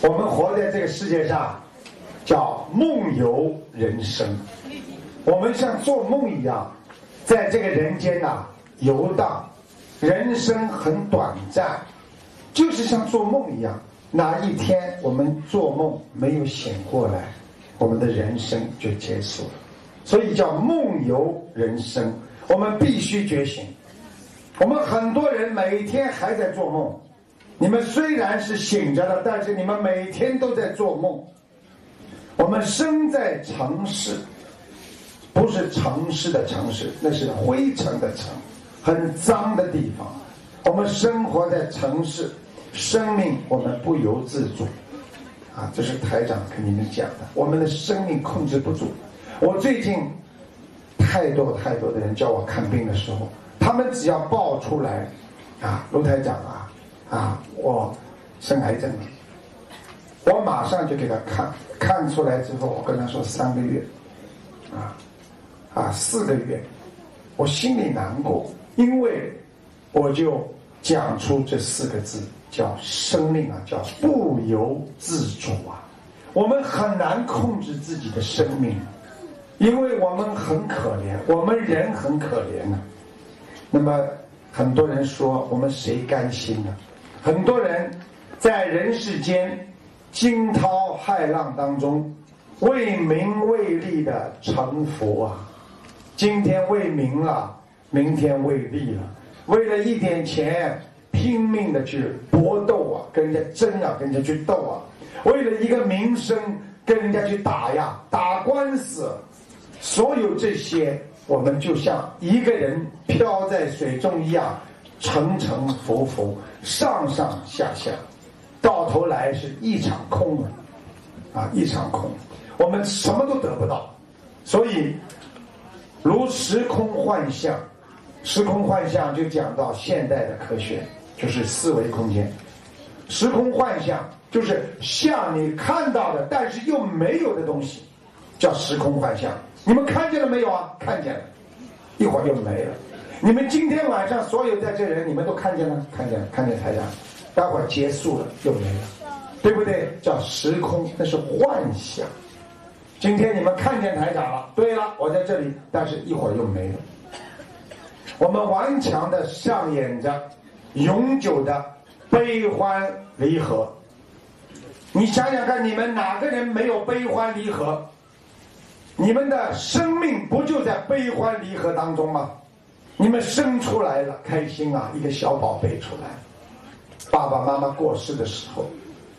我们活在这个世界上叫梦游人生，我们像做梦一样在这个人间游荡。人生很短暂，就是像做梦一样，哪一天我们做梦没有醒过来，我们的人生就结束了。所以叫梦游人生，我们必须觉醒。我们很多人每天还在做梦，你们虽然是醒着的，但是你们每天都在做梦。我们生在城市，不是城市的城市，那是灰尘的尘，很脏的地方。我们生活在城市，生命我们不由自主这是台长跟你们讲的，我们的生命控制不住。我最近太多的人叫我看病的时候，他们只要报出来卢台长我生癌症了，我马上就给他看出来之后，我跟他说3个月4个月，我心里难过，因为我就讲出这4个字，叫生命叫不由自主我们很难控制自己的生命，因为我们很可怜，我们人很可怜那么很多人说我们谁甘心呢？很多人在人世间惊涛骇浪当中为名为利的沉浮今天为名了，明天为利了，为了一点钱拼命的去搏斗跟人家争跟人家去斗为了一个名声跟人家去打官司。所有这些我们就像一个人飘在水中一样，沉沉浮浮，上上下下，到头来是一场空一场空，我们什么都得不到。所以如时空幻象，时空幻象就讲到现代的科学，就是四维空间。时空幻象就是像你看到的但是又没有的东西，叫时空幻象。你们看见了没有看见了，一会儿就没了。你们今天晚上所有在这人，你们都看见了，看见台长，待会儿结束了又没了，对不对？叫时空，那是幻想。今天你们看见台长了，对了，我在这里，但是一会儿又没了。我们顽强的上演着永久的悲欢离合。你想想看，你们哪个人没有悲欢离合？你们的生命不就在悲欢离合当中吗？你们生出来了，开心一个小宝贝出来，爸爸妈妈过世的时候，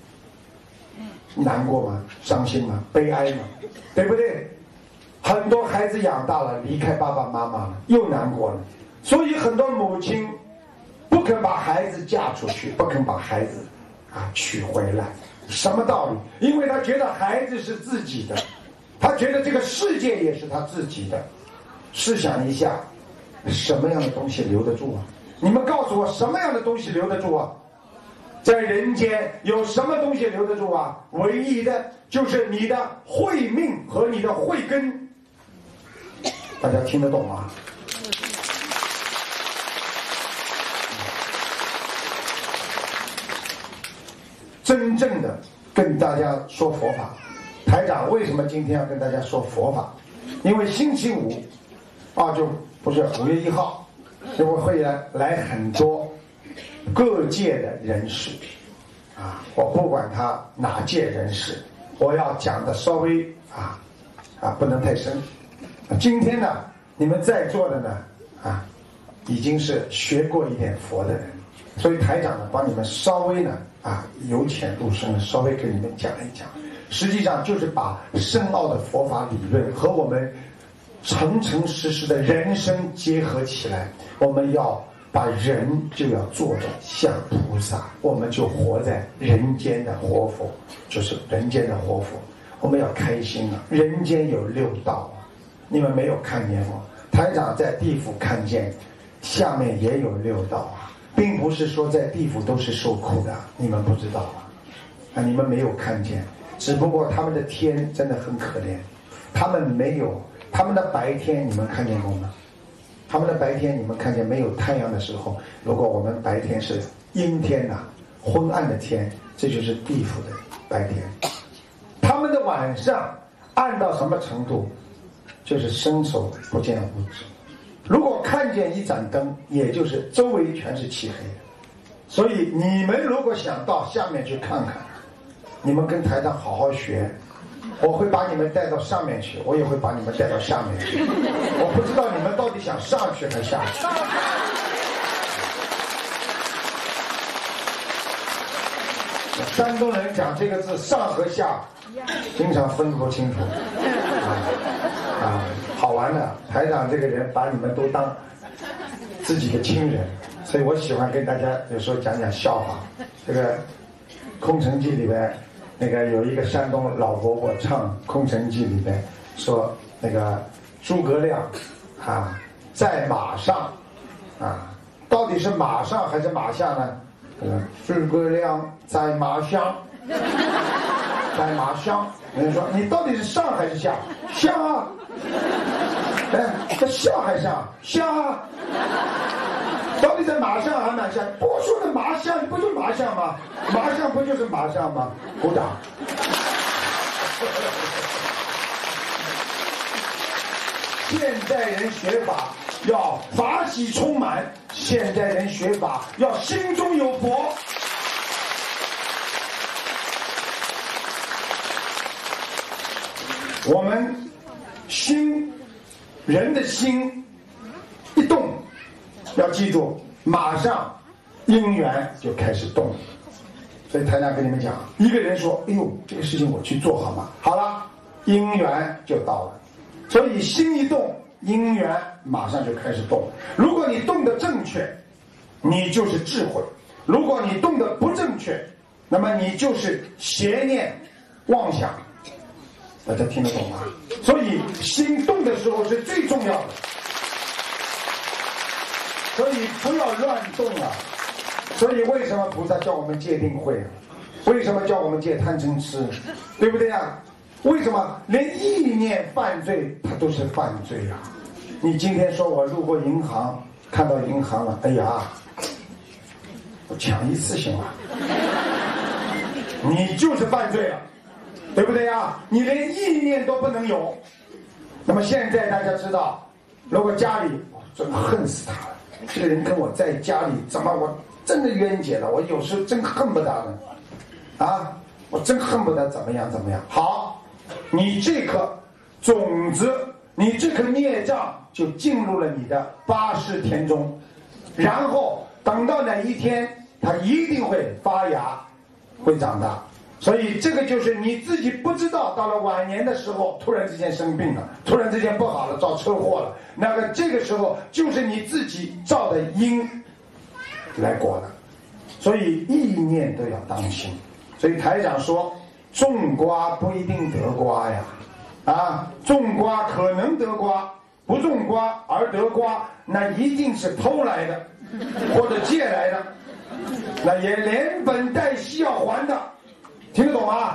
难过吗？伤心吗？悲哀吗？对不对？很多孩子养大了，离开爸爸妈妈了，又难过了。所以很多母亲不肯把孩子嫁出去，不肯把孩子娶回来。什么道理？因为他觉得孩子是自己的，他觉得这个世界也是他自己的。试想一下，什么样的东西留得住你们告诉我，什么样的东西留得住在人间有什么东西留得住唯一的就是你的慧命和你的慧根。大家听得懂吗？真正的跟大家说佛法，台长为什么今天要跟大家说佛法？因为星期五就不是5月1号，就会来很多各界的人士我不管他哪界人士，我要讲的稍微不能太深。今天呢，你们在座的呢已经是学过一点佛的人，所以台长呢帮你们稍微呢由浅入深，稍微给你们讲一讲。实际上就是把深奥的佛法理论和我们诚诚实实的人生结合起来。我们要把人就要做的像菩萨，我们就活在人间的活佛，就是人间的活佛。我们要开心人间有6道你们没有看见过？台长在地府看见下面也有6道并不是说在地府都是受苦的，你们不知道你们没有看见。只不过他们的天真的很可怜，他们没有他们的白天，你们看见过吗？他们的白天你们看见没有太阳的时候，如果我们白天是阴天昏暗的天，这就是地府的白天，他们的晚上暗到什么程度？就是伸手不见五指。如果看见一盏灯，也就是周围全是漆黑的。所以你们如果想到下面去看看，你们跟台长好好学，我会把你们带到上面去，我也会把你们带到下面去。我不知道你们到底想上去还是下去。山东人讲这个字上和下经常分不清楚好玩的。台长这个人把你们都当自己的亲人，所以我喜欢跟大家有时候讲讲笑话。这个《空城计》里边那个有一个山东老伯伯唱《空城计》里边说，那个诸葛亮在马上到底是马上还是马下呢？诸葛亮在马上，在马上。人家说你到底是上还是下？下啊！这下还是上？下啊！到底在马上还是马下？不说的马上，不就是马上吗？马上不就是马上吗？鼓掌。现代人学法要法喜充满，现代人学法要心中有佛。我们心，人的心一动，要记住，马上因缘就开始动。所以台长跟你们讲，一个人说：“哎呦，这个事情我去做好吗？”好了，因缘就到了。所以心一动，因缘马上就开始动。如果你动得正确，你就是智慧；如果你动得不正确，那么你就是邪念妄想。大家听得懂吗？所以心动的时候是最重要的，所以不要乱动啊。所以为什么菩萨叫我们戒定慧？为什么叫我们戒贪嗔痴？对不对啊？为什么连意念犯罪它都是犯罪啊？你今天说我路过银行，看到银行了，哎呀，我抢一次行了，你就是犯罪了，对不对呀？你连意念都不能有。那么现在大家知道，如果家里真恨死他了，这个人跟我在家里怎么我真的冤结了，我有时候真恨不得了啊，我真恨不得怎么样怎么样。好，你这颗种子，你这颗孽障就进入了你的八识田中，然后等到哪一天它一定会发芽会长大。所以这个就是你自己不知道，到了晚年的时候突然之间生病了，突然之间不好了，遭车祸了，那个这个时候就是你自己造的因来果的。所以意念都要当心。所以台长说，种瓜不一定得瓜呀，种瓜可能得瓜，不种瓜而得瓜，那一定是偷来的或者借来的，那也连本带息要还的。听得懂吗？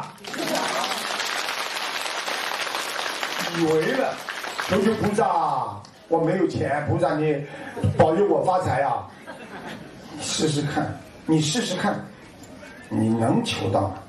以为了求求菩萨，我没有钱，菩萨你保佑我发财啊！试试看，你试试看，你能求到吗？